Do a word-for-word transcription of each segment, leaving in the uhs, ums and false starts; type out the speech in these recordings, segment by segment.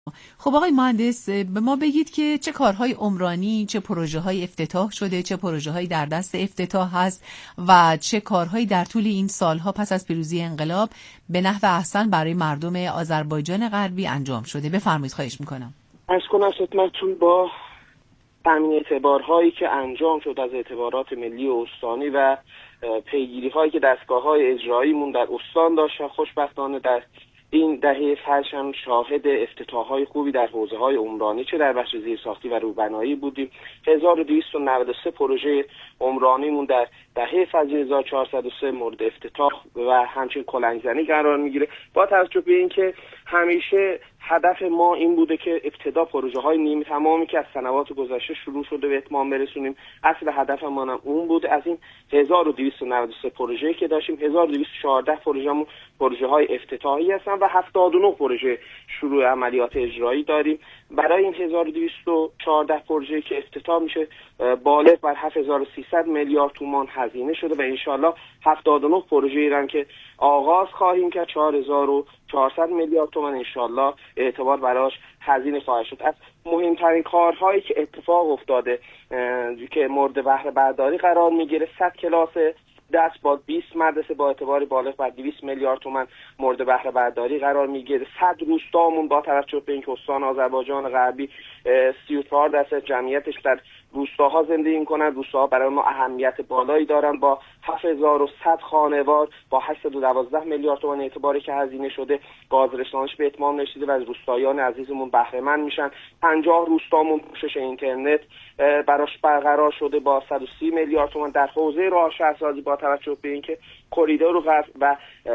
خب آقای مهندس، به ما بگید که چه کارهای عمرانی، چه پروژه‌های افتتاح شده، چه پروژه‌هایی در دست افتتاح هست و چه کارهایی در طول این سالها پس از پیروزی انقلاب به نحو احسن برای مردم آذربایجان غربی انجام شده. بفرمایید، خواهش میکنم. عرض کنم خدمتتون با تامین اعتبارهایی که انجام شد از اعتبارات ملی و استانی و پیگیری‌هایی که دستگاه‌های اجراییمون در استان داشتن، خوشبختانه در این دهه فرشم شاهد افتتاح‌های خوبی در حوزه‌های عمرانی چه در بخش زیرساختی و روبنایی بودیم. هزار و دویست و نود و سه پروژه عمرانیمون در دهه فجر هزار و چهارصد و سه مورد افتتاح و همچنین کلنگزنی قرار میگیره. با توجه به اینکه همیشه هدف ما این بوده که ابتدا پروژه‌های نیمه تمامی که از سنوات گذشته شروع شده به اتمام برسونیم. اصل هدفمون هم اون بود. از این هزار و دویست و نود و سه پروژه که داشتیم، هزار و دویست و چهارده پروژه‌مون پروژه‌های افتتاحی هستن و هفتاد و نه پروژه شروع عملیات اجرایی داریم. برای این هزار و دویست و چهارده پروژه که افتتاح میشه بالغ بر هفت هزار و سیصد میلیارد تومان هزینه شده و انشالله هفتاد و نه پروژه ایران که آغاز خواهیم کرد چهار هزار و چهارصد میلیارد تومان انشالله اعتبار براش هزینه خواهد شد. از مهمترین کارهایی که اتفاق افتاده که مورد بهره برداری قرار میگیره، صد کلاس دست با بیست مدرسه با اعتبار بالغ بر دویست میلیارد تومان مورد بهره برداری قرار میگیره. صد روستامون با توجه به اینکه استان آذربایجان غربی سی و چهار درصد جمعیتش در روستاها زندگی میکنن، روستاها برای ما اهمیت بالایی دارن. با هفت هزار و صد خانوار با هشتصد و دوازده میلیارد تومان اعتباری که هزینه شده گاز رسانش به اتمام رسیده و از روستاییان عزیزمون بهره مند میشن. پنجاه روستامون پوشش اینترنت براش برقرار شده با صد و سی میلیارد تومان. در حوزه راه شهرسازی با توجه به اینکه کریدور و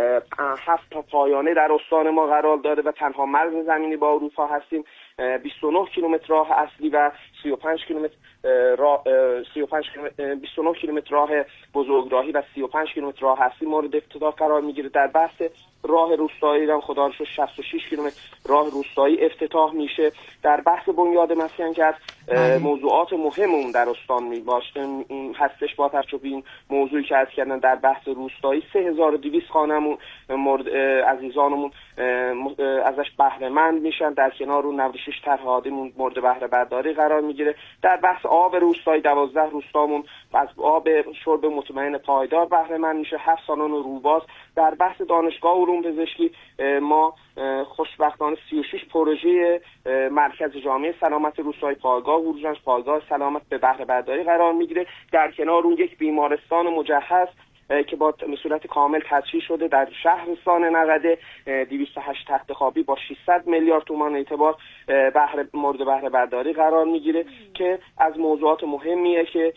هفت تا پایانه در استان ما قرار داره و تنها مرز زمینی با اروپا هستیم، بیست و نه کیلومتر راه اصلی و سی و پنج کیلومتر راه سی و پنج بیست و نه کیلومتر راه بزرگراهی و سی و پنج کیلومتر راه اصلی مورد افتتاح قرار میگیره. در بحث راه روستایی هم خدا رو شکر شصت و شش کیلومتر راه روستایی افتتاح میشه. در بحث بنیاد مسکن که از موضوعات مهممون در استان می باشه هستش، با توجه به این موضوعی که عرض کردن در بحث روستایی سه هزار و دویست خانمون مورد عزیزانمون ازش بهره مند میشن. در کنار اون نود و شش طرح عادیمون مورد بهره برداری قرار میگیره. در بحث آب روستایی دوازده روستامون از آب شرب مطمئن پایدار بهره مند میشه. هفت سالن روباز. در بحث دانشگاه علوم پزشکی ما خوشبختانه سی و شش پروژه مرکز جامعه سلامت روستایی پایگاه اورژانس پایگاه سلامت به بهره برداری قرار میگیره. در کنار اون یک بیمارستان مجهز که با به صورت کامل تجهیز شده در شهرستان نقده دویست و هشت تخت خوابی با ششصد میلیارد تومان اعتبار بهره مورد بهره برداری قرار میگیره که از موضوعات مهمیه که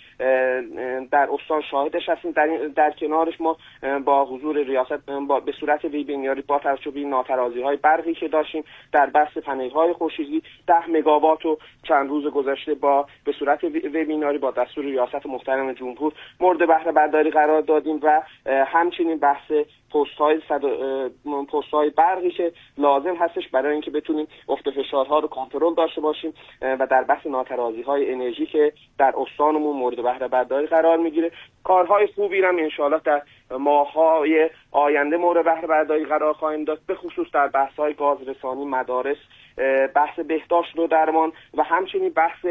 در استان شاهدش هستیم. در, در کنارش ما با حضور ریاست با به صورت ویبیناری با توجه به ناترازی های برقی که داشتیم در بحث پنل های خورشیدی ده مگاوات و چند روز گذشته با به صورت ویبیناری با دستور ریاست محترم جمهور مورد بهره برداری قرار دادیم و همچنین بحث پست های صد پست های برقی که لازم هستش برای اینکه بتونیم افت فشارها رو کنترل داشته باشیم و در بحث ناترازی های انرژی که در استانمون مورد بهره برداری قرار میگیره. کارهای خوبی هم ان شاءالله در ماه‌های آینده مورد بهره برداری قرار خواهیم داد، به خصوص در بحث های گاز رسانی، مدارس، بحث بهداشت و درمان و همچنین بحث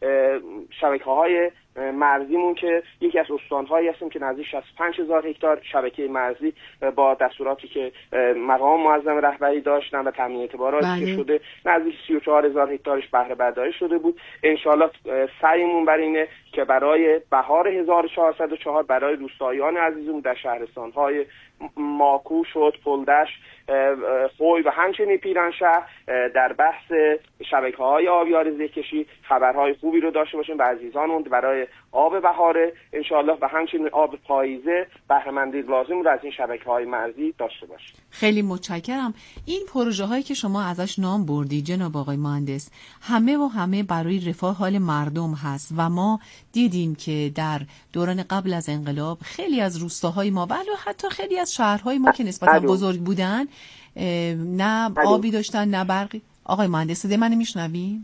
شبکه‌های مرزیمون که یکی از استان‌هایی هستیم که نزدیک شصت و پنج هزار هکتار شبکه مرزی با دستوراتی که مقام معظم رهبری داشتن و تامین اعتباراتی که شده نزدیک سی و چهار هزار هکتارش بهره برداری شده بود. انشالله سعیمون بر اینه که برای بهار هزار و چهارصد و چهار برای روستاییان عزیزمون در شهرستان‌های ماکو، شد، پلدش، خوی و همچنین پیرانشهر در بحث شبکه‌های آبیاری زیرکشی خبرهای خوبی رو داشته باشیم و عزیزانمون برای آب بهاره انشالله و همچنین آب پاییزه بهره مندی لازم رو از این شبکه‌های مرزی داشته باشیم. خیلی متشکرم. این پروژه هایی که شما ازش نام بردی جناب آقای مهندس همه و همه برای رفاه حال مردم هست و ما دیدیم که در دوران قبل از انقلاب خیلی از روستاهای ما و حتی خیلی از شهرهای ما که نسبتا بزرگ بودن نه آبی داشتن نه برقی. آقای مهندس صدای منو میشنوین؟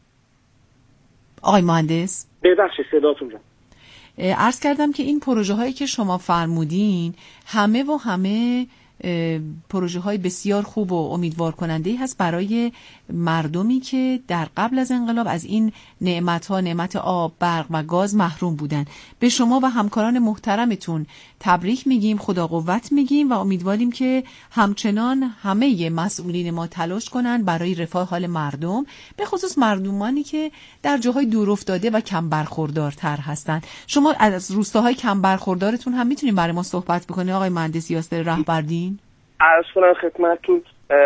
آقای مهندس ببخشید صداتون جان. عرض کردم که این پروژه هایی که شما فرمودین همه و همه پروژه های بسیار خوب و امیدوار کننده هست برای مردمی که در قبل از انقلاب از این نعمت ها، نعمت آب، برق و گاز محروم بودن. به شما و همکاران محترمتون تبریک میگیم، خدا قوت میگیم و امیدواریم که همچنان همه مسئولین ما تلاش کنن برای رفاه حال مردم، به خصوص مردمانی که در جاهای دور افتاده و کم برخوردارتر هستن. شما از روستاهای کم برخوردارتون هم میتونین برای ما صحبت بکنید آقای مهندس یاسر رهبردین؟ عرض کنم خدمتتون،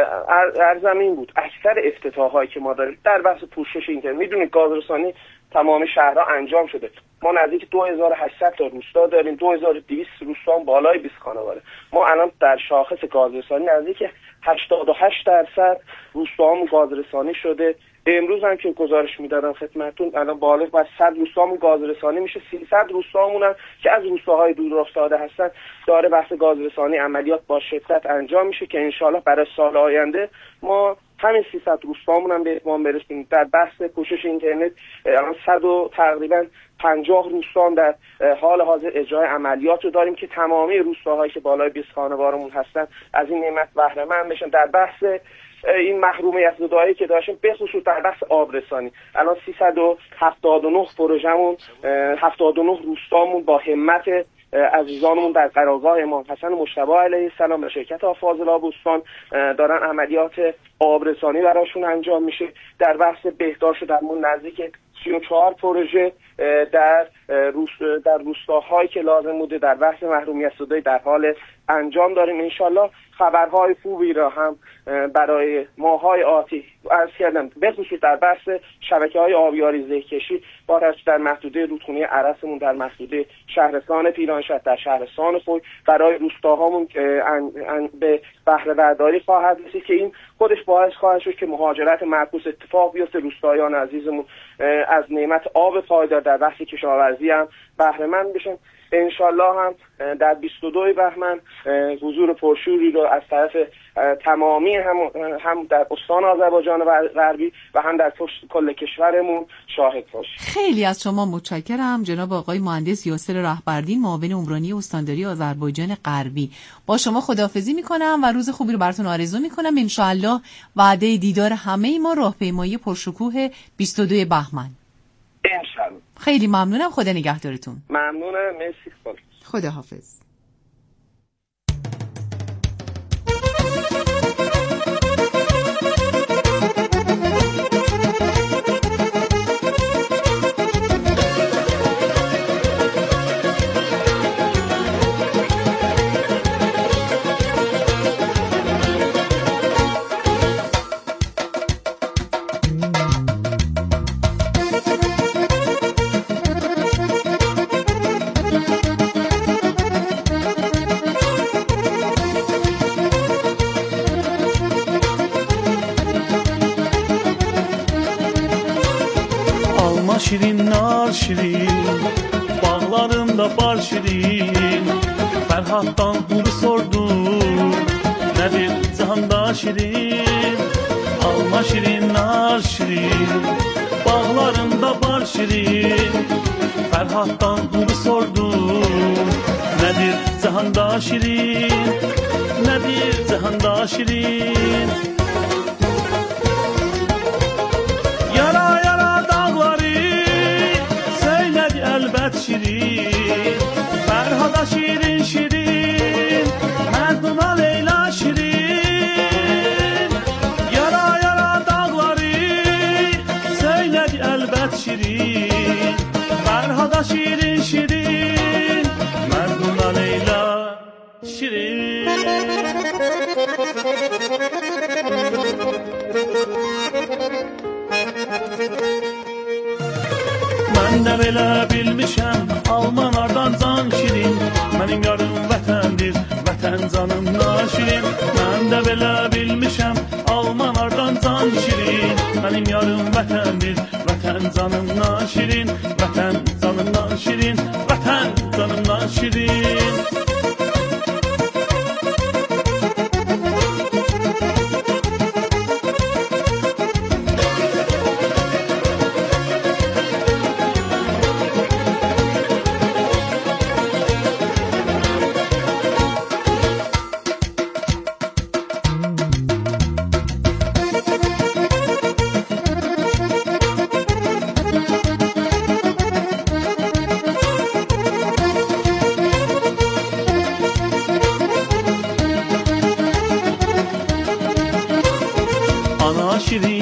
ارزم این بود اکثر افتتاحایی که ما داریم در بحث پوشش اینترنت، میدونید گازرسانی تمام شهرها انجام شده. ما نزدیک دو هزار و هشتصد تا روستا داریم، دو هزار و دویست روستا هم بالای بیست خانواده. ما الان در شاخص گازرسانی نزدیک هشتاد و هشت درصد روستاهامون گازرسانی شده. امروز هم که گزارش میدادم خدمتتون الان بالغ بر صد روستامون گازرسانی میشه. سیصد روستامون هم که از روستاهای دور افتاده هستن داره بحث گازرسانی عملیات با شدت انجام میشه که انشالله برای سال آینده ما همین سیصد روستامون هم به اتمام برسونیم. در بحث پوشش اینترنت الان صد و تقریبا پنجاه روستا در حال حاضر اجرای عملیات رو داریم که تمامی روستاهایی که بالای بیست خانوارمون هستن از این نعمت بهره مند بشن. در بحث این محرومیت زدایی که داشتیم به خصوص در بحث آبرسانی الان سیصد و هفتاد و نه پروژمون، هفتاد و نه روستامون با همت عزیزانمون در قرارگاه امام حسن مجتبی علیه السلام و شرکت آفاضل آبستان دارن عملیات آبرسانی براشون انجام میشه. در بحث بهداشت درمون نزدیک سی و چهار پروژه در روست در روستاهایی که لازم بوده در بحث محرومیت زدایی در حال انجام داریم. انشالله خبرهای خوبی را هم برای ماهای آتی عرض کردم، به خصوص در بحث شبکه‌های آبیاری زهکشی با در محدوده رودخانه عرسمون، در محدوده شهرستان پیرانشهر، در شهرستان خوی برای روستاهامون به بهره برداری خواهد رسید که این خودش باعث خواهد شد که مهاجرت معکوس اتفاق بیفته، روستایان عزیزمون از نعمت آب پایدار در بحث کشاورزی هم بهره مند بشن. انشالله هم در بیست و دو بهمن حضور پرشوری رو از طرف تمامی هم, هم در استان آذربایجان غربی و هم در کل کشورمون شاهد باشیم. خیلی از شما متشکرم جناب آقای مهندس یاسر رهبردین، معاون عمرانی استانداری آذربایجان غربی. با شما خداحافظی میکنم و روز خوبی رو براتون آرزو میکنم. انشالله وعده دیدار همه ما راهپیمایی پرشکوه بیست و دو بهمن. انشالله. خیلی ممنونم، خدا نگهدارتون. ممنونم، مرسی. خدا حافظ. Şirin nar şirin, bağlarında bal şirin. Ferhat'tan bunu sordum, nedir cihanda şirin? Alma şirin nar şirin, bağlarında bal şirin. Ferhat'tan bunu sordum, nedir cihanda şirin? Nedir cihanda şirin? Şirin, Ferhada şirin şirin, Merduna Leyla şirin. Yara yara dağları söyledi elbet şirin, Ferhada şirin şirin, Merduna Leyla şirin. Ben de belə bilmişəm Almanlardan can şirin. Mənim yarım vətəndir, vətən canımdan şirin. Mən də belə bilmişəm Almanlardan can şirin. Mənim yarım vətəndir, vətən canımdan şirin. Vətən canımdan şirin, vətən canımdan şirin.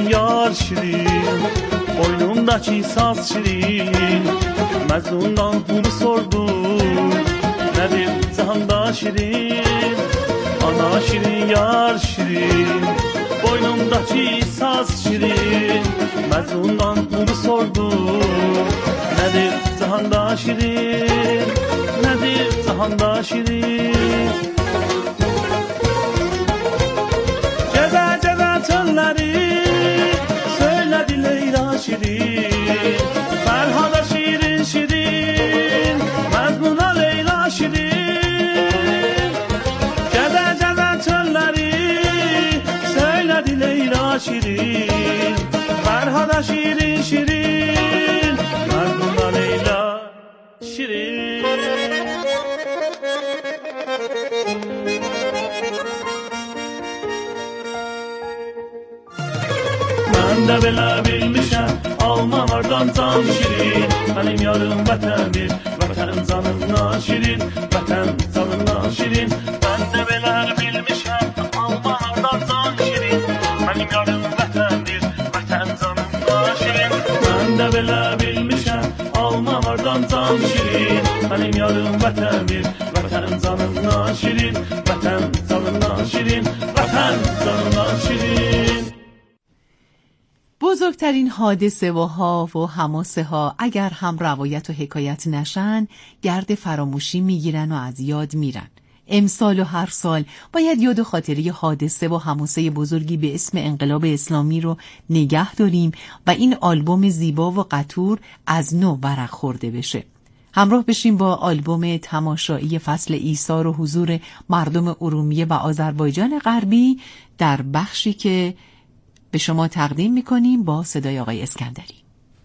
şirin yar şirin, boynumdaki saz şirin. Mecnun'dan bunu sordum, nedir cihanda şirin? Ana şirin yar şirin, boynumdaki saz şirin. Mecnun'dan bunu sordum, nedir cihanda şirin? Nedir cihanda şirin? Cebe cebe çölleri söyledi Leyla şirin, Ferhada şirin şirin, Mecnun'a Leyla şirin. Cebe cebe çölleri söyledi Leyla şirin, Ferhada şirin şirin, Mecnun'a Leyla şirin. Ben de bile bilmişem Almanlardan can şirin. Benim yarım vətəndir, vətən canımdan şirin, vətən canımdan şirin. Ben de bile bilmişem Almanlardan can şirin. Benim yarım vətəndir, vətən canımdan şirin. Ben de bile bilmişem Almanlardan can şirin. Benim yarım vətəndir, vətən canımdan şirin, vətən canımdan şirin, vətən canımdan şirin. بزرگترین حادثه و ها و حماسه ها اگر هم روایت و حکایت نشن گرد فراموشی میگیرن و از یاد میرن. امسال و هر سال باید یاد و خاطره حادثه و حماسه بزرگی به اسم انقلاب اسلامی رو نگه داریم و این آلبوم زیبا و قطور از نو ورق خورده بشه. همراه بشیم با آلبوم تماشایی فصل ایثار و حضور مردم ارومیه و آذربایجان غربی در بخشی که به شما تقدیم میکنیم با صدای آقای اسکندری.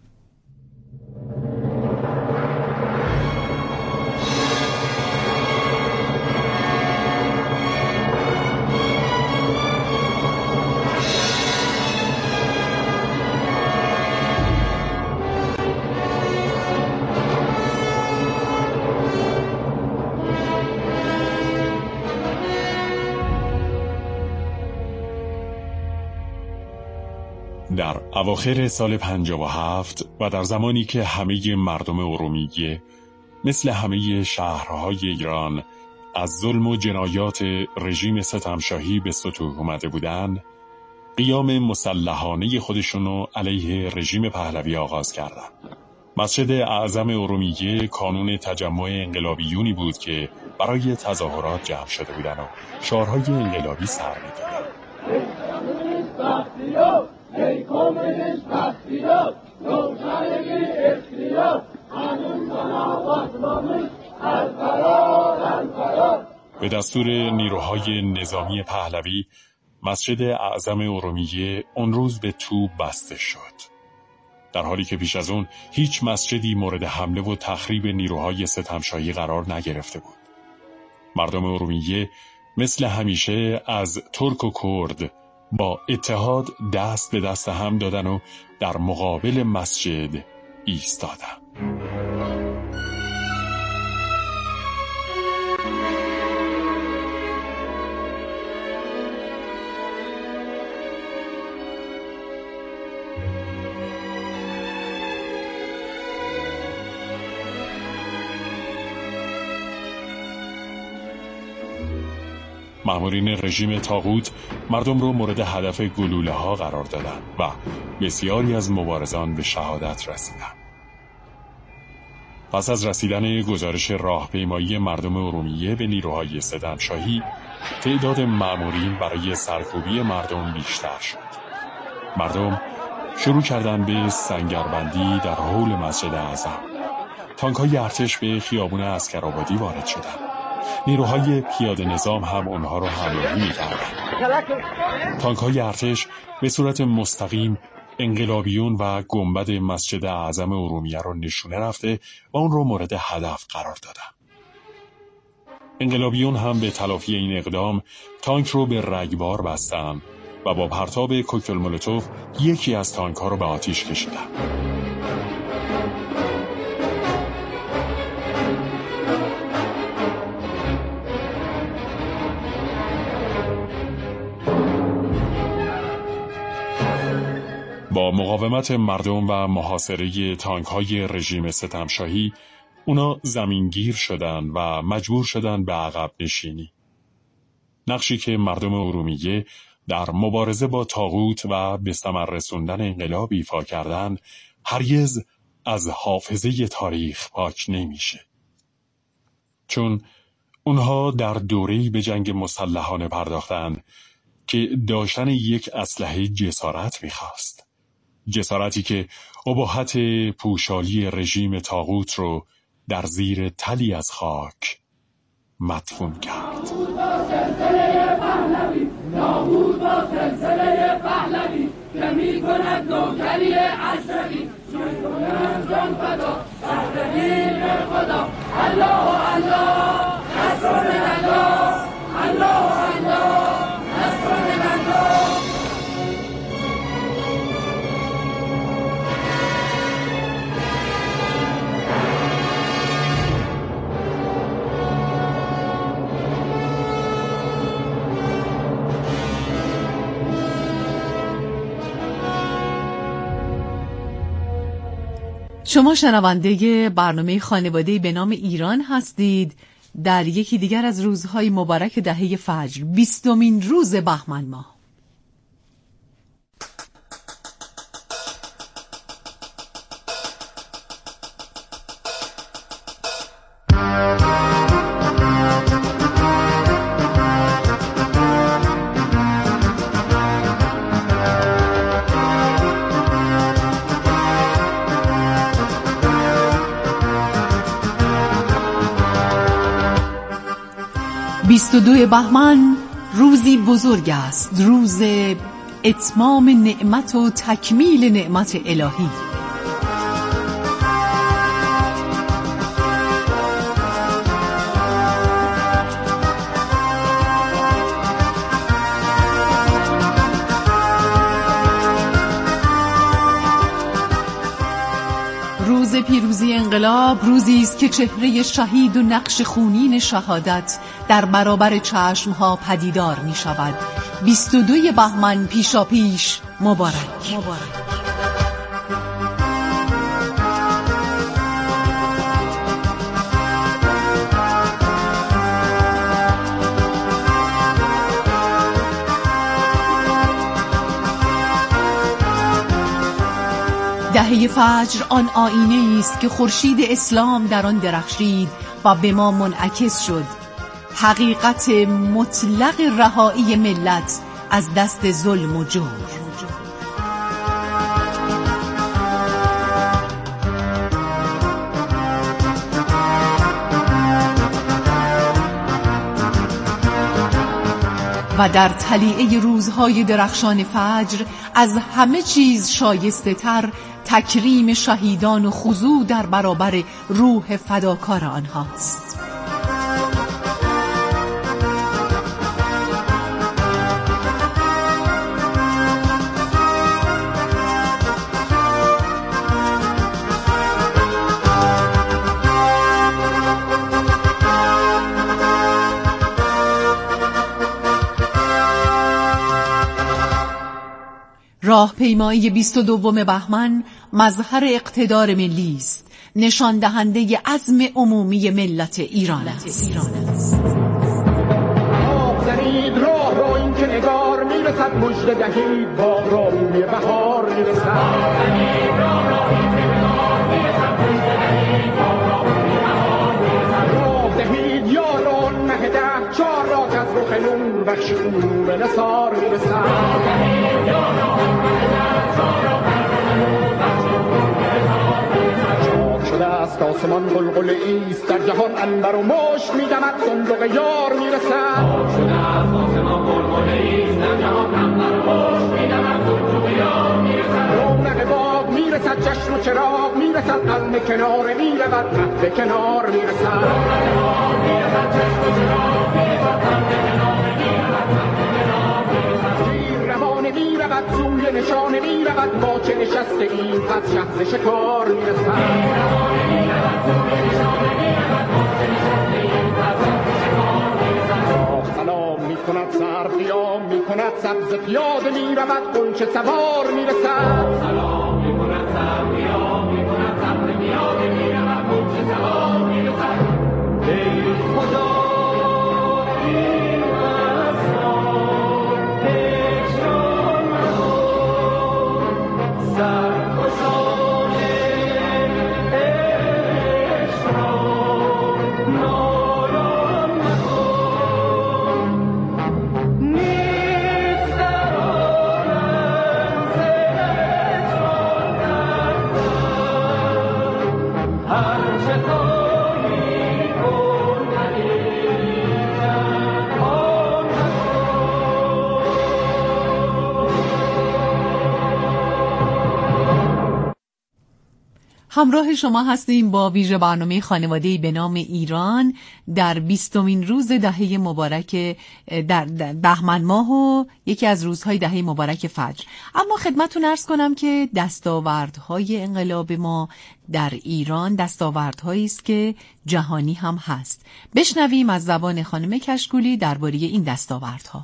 در اواخر سال پنجاه و هفت و در زمانی که همه مردم ارومیه مثل همه شهرهای ایران از ظلم و جنایات رژیم ستمشاهی به سطوح اومده بودند، قیام مسلحانه خودشونو علیه رژیم پهلوی آغاز کردند. مسجد اعظم ارومیه کانون تجمع انقلابیونی بود که برای تظاهرات جمع شده بودند و شعارهای انقلابی سر می‌دادند. ای کمونیست بختیار روشنگی اختیار قانون آواز از فرار از فرار. به دستور نیروهای نظامی پهلوی مسجد اعظم ارومیه اون روز به توپ بسته شد، در حالی که پیش از اون هیچ مسجدی مورد حمله و تخریب نیروهای ستمشاهی قرار نگرفته بود. مردم ارومیه مثل همیشه از ترک و کرد با اتحاد دست به دست هم دادن و در مقابل مسجد ایستادن. مأمورین رژیم طاغوت مردم رو مورد هدف گلوله ها قرار دادند و بسیاری از مبارزان به شهادت رسیدند. پس از رسیدن گزارش راهپیمایی مردم ارومیه به نیروهای ستمشاهی، تعداد مأمورین برای سرکوبی مردم بیشتر شد. مردم شروع کردند به سنگربندی در حول مسجد اعظم. تانک‌های ارتش به خیابان عسکرآبادی وارد شدند. نیروهای پیاده نظام هم اونها رو همراهی می‌کردند. تانک‌های ارتش به صورت مستقیم انقلابیون و گنبد مسجد اعظم ارومیه رو نشونه رفته و اون رو مورد هدف قرار دادن. انقلابیون هم به تلافی این اقدام تانک رو به رگبار بستن و با پرتاب کوکتل مولوتوف یکی از تانک‌ها رو به آتیش کشیدن. با مقاومت مردم و محاصره تانک‌های رژیم ستمشاهی اونا زمینگیر شدن و مجبور شدن به عقب نشینی. نقشی که مردم ارومیه در مبارزه با طاغوت و به ثمر رسوندن انقلاب ایفا کردن هرگز از حافظه تاریخ پاک نمیشه. چون اونها در دوره‌ای به جنگ مسلحانه پرداختن که داشتن یک اسلحه جسارت میخواست. جسارتی که اباحت پوشالی رژیم طاغوت رو در زیر تلی از خاک مدفون کرد. نابود با سلسله پهلوی که می کند نوکری اشرفی می کند جان فدا بهر دین خدا. الله الله نصر من الله، الله الله نصر من الله. شما شنونده برنامه خانواده‌ای به نام ایران هستید. در یکی دیگر از روزهای مبارک دهه فجر، بیستمین روز بهمن ماه. بیست و دو بهمن روزی بزرگ است، روز اتمام نعمت و تکمیل نعمت الهی. روز پیروزی انقلاب روزی است که چهره شهید و نقش خونین شهادت در برابر چشمها پدیدار می شود. بیست و دو بهمن پیشا پیش مبارک. مبارک. دهه فجر آن آینه است که خورشید اسلام در آن درخشید و به ما منعکس شد. حقیقت مطلق رهایی ملت از دست ظلم و جور. و در طلیعه روزهای درخشان فجر از همه چیز شایسته تر تکریم شهیدان و خضوع در برابر روح فداکار آنهاست. راهپیمایی بیست و دوم بهمن مظهر اقتدار ملی است، نشان دهنده عزم عمومی ملت ایران است. بزنید راه رو این که نگار میرسد، مژده دهید با رامی بهار میرسد. بزنید راه رو این که نگار میرسد، مژده دهید با رامی بهار میرسد. راه دهید یاران مه ده چهار را که از رخ نور بخش نور نثار میرسد. راه دهید یاران مه ده چهار را که از رخ نور بخش نور نثار میرسد. شده است آسمان قلقل ایست، در جهان عنبر و مشک میدمد صندوق یار میرسد. شده است آسمان قلقل ایست، در جهان عنبر و مشک میدمد صندوق یار میرسد. رونق باغ میرسد، چشم و چراغ میرسد، قلم کنار میرود، قد کنار میرسد. رونق باغ میرسد، چشم و چراغ میرسد، قلم کنار میرود، قد کنار میرسد. شیر روانه میرود، سوی نشانه میرود، با چه نشسته این پس شهر شکار میرسد. سلام می کند سر قیام می کند سبز پیاده می رود غنچه سوار می رسد. همراه شما هستیم با ویژه برنامه خانواده‌ای به نام ایران در بیستمین روز دهه مبارک در بهمن ماه و یکی از روزهای دهه مبارک فجر. اما خدمتتون عرض کنم که دستاوردهای انقلاب ما در ایران دستاوردهایی است که جهانی هم هست. بشنویم از زبان خانم کشکولی درباره این دستاوردها.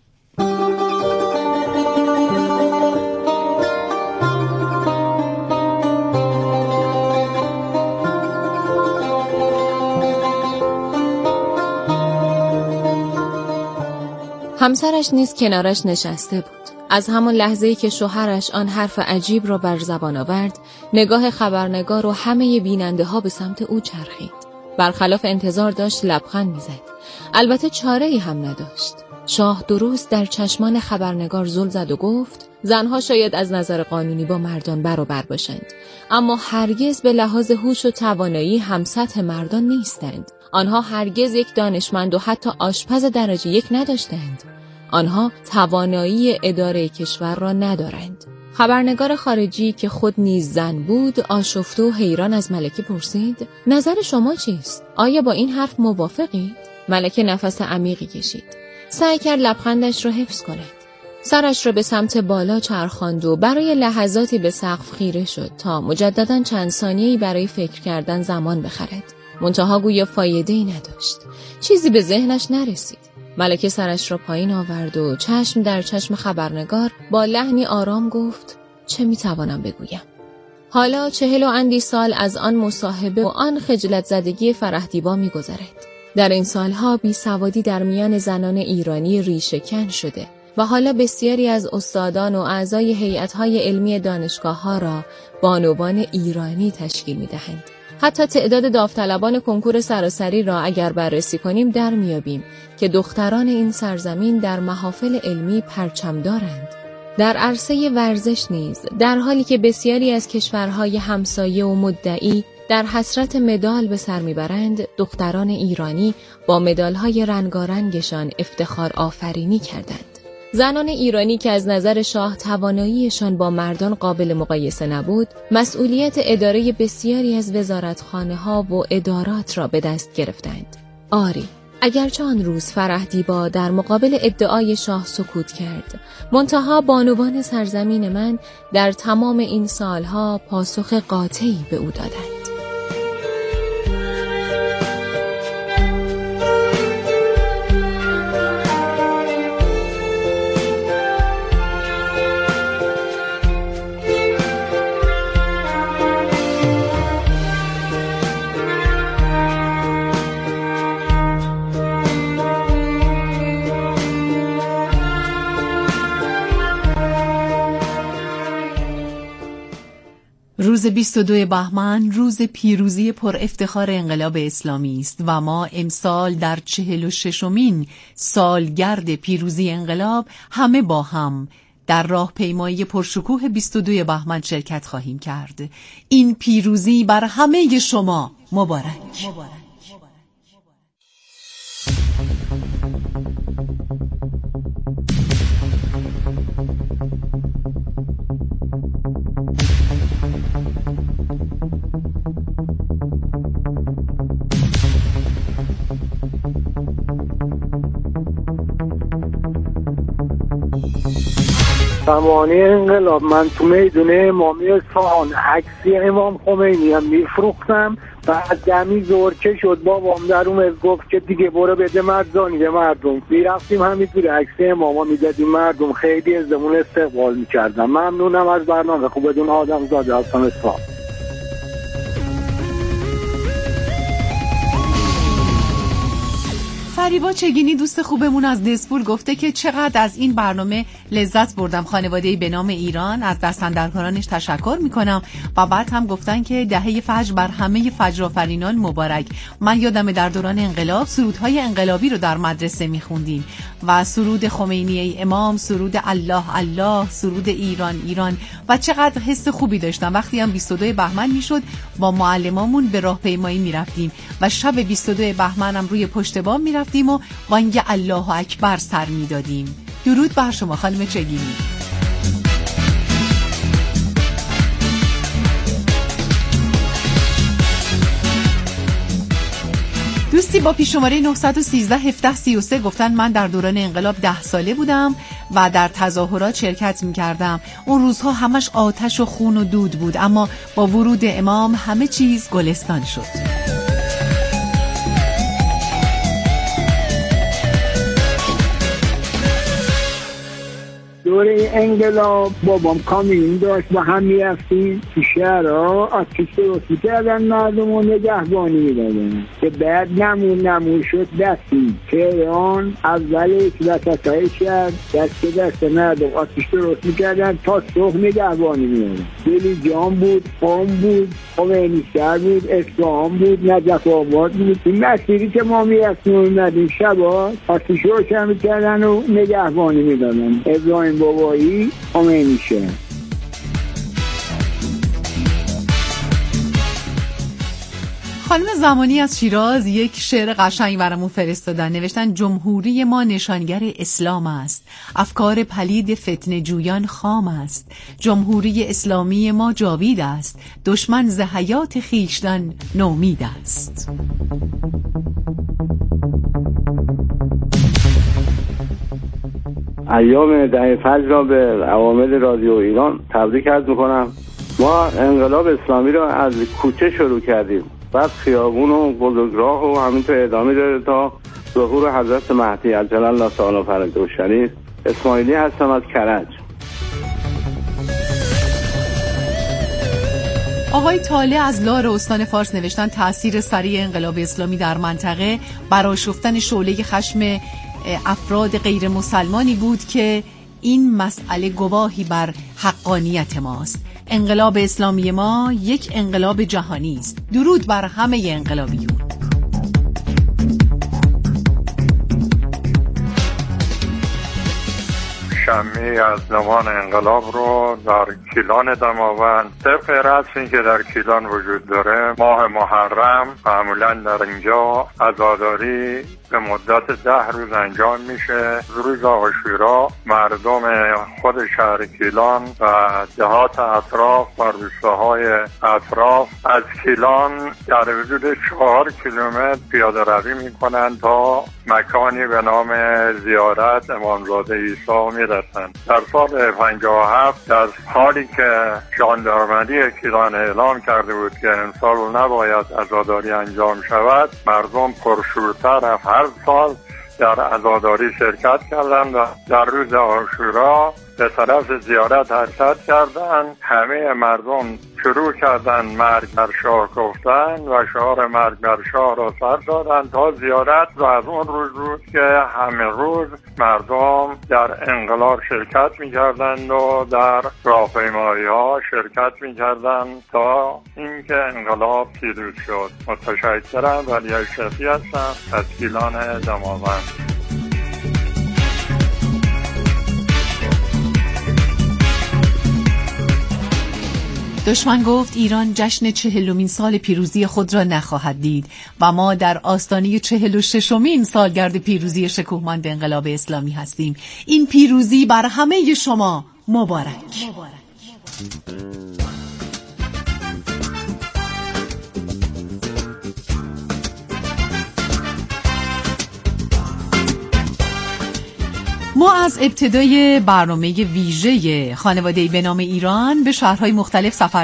همسرش نیز کنارش نشسته بود. از همان لحظه‌ای که شوهرش آن حرف عجیب را بر زبان آورد، نگاه خبرنگار و همه بیننده ها به سمت او چرخید. برخلاف انتظار داشت لبخند می‌زد. البته چاره‌ای هم نداشت. شاه درست در چشمان خبرنگار زل زد و گفت: زنها شاید از نظر قانونی با مردان برابر باشند، اما هرگز به لحاظ هوش و توانایی همسطح مردان نیستند. آنها هرگز یک دانشمند و حتی آشپز درجه یک نداشتند. آنها توانایی اداره کشور را ندارند. خبرنگار خارجی که خود نیز زن بود آشفته و حیران از ملکه پرسید: نظر شما چیست؟ آیا با این حرف موافقید؟ ملکه نفس عمیقی کشید. سعی کرد لبخندش را حفظ کند. سرش را به سمت بالا چرخاند و برای لحظاتی به سقف خیره شد تا مجدداً چند ثانیه‌ای برای فکر کردن زمان بخرد. منتها گویا فایده‌ای نداشت. چیزی به ذهنش نرسید. ملکه سرش را پایین آورد و چشم در چشم خبرنگار با لحنی آرام گفت: چه میتوانم بگویم؟ حالا چهل و اندی سال از آن مصاحبه و آن خجلت زدگی فرهدیبا می‌گذرد. در این سالها بیسوادی در میان زنان ایرانی ریشه‌کن شده و حالا بسیاری از استادان و اعضای هیئت‌های علمی دانشگاه‌ها را بانوان ایرانی تشکیل می‌دهند. حتی تعداد داوطلبان کنکور سراسری را اگر بررسی کنیم در میابیم که دختران این سرزمین در محافل علمی پرچم دارند. در عرصه ورزش نیز در حالی که بسیاری از کشورهای همسایه و مدعی در حسرت مدال به سر میبرند، دختران ایرانی با مدالهای رنگارنگشان افتخار آفرینی کردند. زنان ایرانی که از نظر شاه تواناییشان با مردان قابل مقایسه نبود، مسئولیت اداره بسیاری از وزارتخانه‌ها و ادارات را به دست گرفتند. آری، اگرچه آن روز فرهدیبا در مقابل ادعای شاه سکوت کرد، منتها بانوان سرزمین من در تمام این سالها پاسخ قاطعی به او دادند. روز بیست و دوم بهمن روز پیروزی پر افتخار انقلاب اسلامی است و ما امسال در چهل و ششمین سالگرد پیروزی انقلاب همه با هم در راهپیمایی پرشکوه بیست و دوم بهمن شرکت خواهیم کرد. این پیروزی بر همه شما مبارک. مبارک. زمانی انقلاب من تو میدون امامی اصفهان عکسی امام خمینی هم میفروختم. بعد دمی زورچه شد بابام در اومد گفت که دیگه برو بده مرزانی به مردم. میرفتیم همینطوری عکسی اماما میدادیم مردم، خیلی ازمون استقبال میکردم. ممنونم از برنامه خوبتون. آدم زاده هستم اصفهان. فریبا چگینی دوست خوبمون از دسپول گفته که چقدر از این برنامه لذت بردم. خانواده‌ای به نام ایران از دستاندرکارانش تشکر میکنم. و بعد هم گفتن که دهه فجر بر همه فجرآفرینان مبارک. من یادمه در دوران انقلاب سرودهای انقلابی رو در مدرسه میخوندیم و سرود خمینی ای امام، سرود الله الله، سرود ایران ایران و چقدر حس خوبی داشتم. وقتی هم بیست و دو بهمن میشد با معلمامون به راهپیمایی میرفتیم و شب بیست و دو بهمن هم روی پشت بام میرفتیم و بانگ الله اکبر سر میدادیم. درود بر شما خانم چگینی. دوستی با پیش شماره نه یک سه هفده سی و سه گفتن من در دوران انقلاب ده ساله بودم و در تظاهرات شرکت می‌کردم. اون روزها همش آتش و خون و دود بود، اما با ورود امام همه چیز گلستان شد. دوره انقلاب بابام کامیون داشت و هم میرفتیم تو شهرها آتیش درست میکردن، مردم رو نگهبانی میدادن که بعد نمون نمون شد دستی تهران اولش وسطای شهر دست دست مردم آتیش درست میکردن تا صبح نگهبانی میدادن. دلی جان بود، قم بود، خمینی شهر بود، اصفهان بود، نجف آباد بود. این مسیری که ما میرفتیم و میمدیم شبا آتیش روشن میکردن و نگهبانی میدادن. ابراهیم بابایی خمینی شهر. خانم زمانی از شیراز یک شعر قشنگ برامون فرستادن. نوشتن جمهوری ما نشانگر اسلام است، افکار پلید فتنه جویان خام است. جمهوری اسلامی ما جاوید است، دشمن ز حیات خویشتن نومید است. ایام دهه فجر را به عوامل رادیو ایران تبریک عرض میکنم. ما انقلاب اسلامی را از کوچه شروع کردیم، بعد خیابون و بزرگراه و همینطور ادامه داره تا ظهور حضرت مهدی عجل الله تعالی فرجه الشریف. اسماعیلی هستم از کرج. آقای طالع از لار استان فارس نوشتن تأثیر سریع انقلاب اسلامی در منطقه برآشفتن شعله خشم افراد غیر مسلمانی بود که این مسئله گواهی بر حقانیت ماست. انقلاب اسلامی ما یک انقلاب جهانی است. درود بر همه انقلابیون. شمی از نوان انقلاب رو در کیلان دماوند طبق رسمی که در کیلان وجود داره ماه محرم معمولا در اینجا عزاداری به مدت ده روز انجام میشه. روز عاشورا مردم خود شهر کیلان و دهات اطراف و روستاهای اطراف از کیلان در حدود چهار کیلومتر پیاده روی میکنن تا مکانی به نام زیارت امامزاده عیسی میرسن. در سال پنجاه و هفت در حالی که ژاندارمری کیلان اعلام کرده بود که امسال نباید عزاداری انجام شود، مردم پرشورتر هر سال در عزاداری شرکت کردند و در روز عاشورا به طرف زیارت حرکت کردند. همه مردم شروع کردند مرگ بر شاه گفتن و شعار مرگ بر شاه را سر دادند تا زیارت و از اون روز بود که همه روز مردم در انقلاب شرکت می‌کردند و در راهپیمایی‌ها شرکت می‌کردند تا اینکه انقلاب پیروز شد. متشکرم. ولی شفیع هستم از کیلان دماوند. دشمن گفت ایران جشن چهلمین سال پیروزی خود را نخواهد دید و ما در آستانه چهل و ششمین سالگرد پیروزی شکوهمند انقلاب اسلامی هستیم. این پیروزی بر همه شما مبارک. مبارک. ما از ابتدای برنامه ویژه خانواده‌ای به نام ایران به شهرهای مختلف سفر